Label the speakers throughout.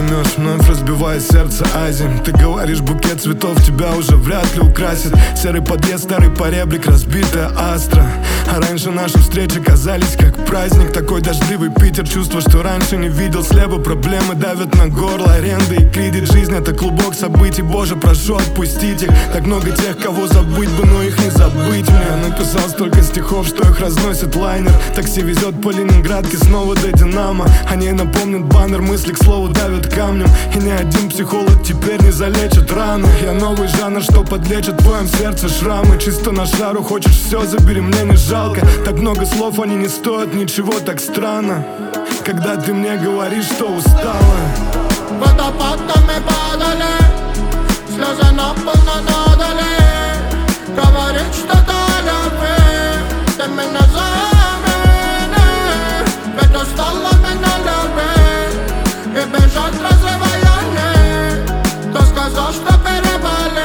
Speaker 1: поймешь, вновь разбивая сердце Азии. Ты говоришь, букет цветов тебя уже вряд ли украсит. Серый подъезд, старый поребрик, разбитая астра. А раньше наши встречи казались как праздник. Такой дождливый Питер, чувство, что раньше не видел. Слева проблемы давят на горло, аренда и кредит. Жизнь — это клубок событий, Боже, прошу отпустить их. Так много тех, кого забыть бы, но их не забыть мне. Написал столько стихов, что их разносит лайнер. Такси везет по Ленинградке снова до Динамо. Они напомнят баннер, мысли к слову давят камнем. И ни один психолог теперь не залечит раны. Я новый жанр, что подлечит в твоем сердце шрамы. Чисто на шару, хочешь все, забери, мне не жалко. Так много слов, они не стоят ничего, так странно, когда ты мне говоришь, что устала.
Speaker 2: Водопадами падали, слезы на пол надали. Говорит что-то о любви, ты меня замени. Ведь устала меня любить и бежать разрывая. Кто сказал, что переболел?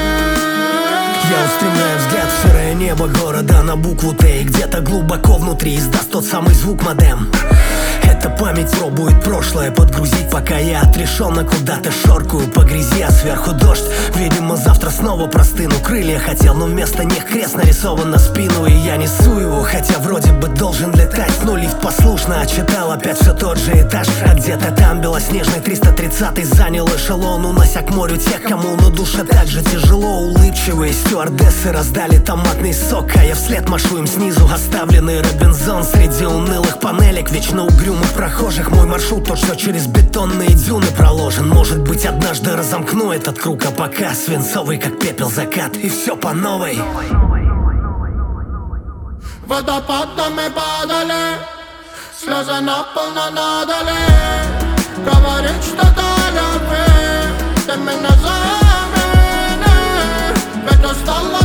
Speaker 3: Я устремляю взгляд в серое небо города на букву Т. И где-то глубоко внутри издаст тот самый звук модем. Эта память пробует прошлое подгрузить, пока я отрешенно куда-то шоркаю по грязи, а сверху дождь. Видимо, завтра снова простыну. Крылья хотел, но вместо них крест нарисован на спину. И я несу его, хотя вроде бы должен летать. Но лифт послушно отчитал опять все тот же этаж. А где-то там белоснежный 330-й занял эшелон, унося к морю тех, кому на душе так же тяжело. Улыбчивые стюардессы раздали томатный сок, а я вслед машу им снизу оставленный Робинзон. Среди унылых панелек, вечно угрюмых прохожих, мой маршрут тот, что через бетонные дюны проложен. Может быть, однажды разомкну этот круг, а пока свинцовый, как пепел, закат, и все по новой.
Speaker 2: Водопадами падали, слезы на пол надали. Говорит что-то о любви, ты меня замени. Ведь устала